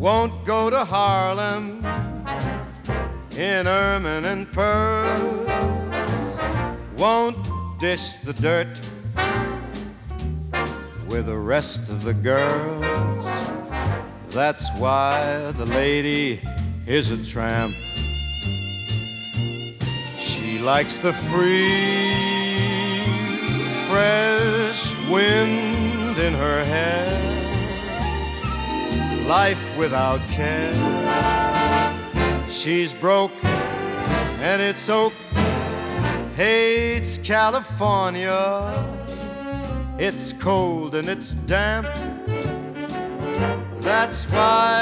won't go to Harlem in ermine and pearls, won't dish the dirt with the rest of the girls. That's why the lady is a tramp. She likes the free, fresh wind in her hair, life without care. She's broke and it's oak, hates California. It's cold and it's damp. That's why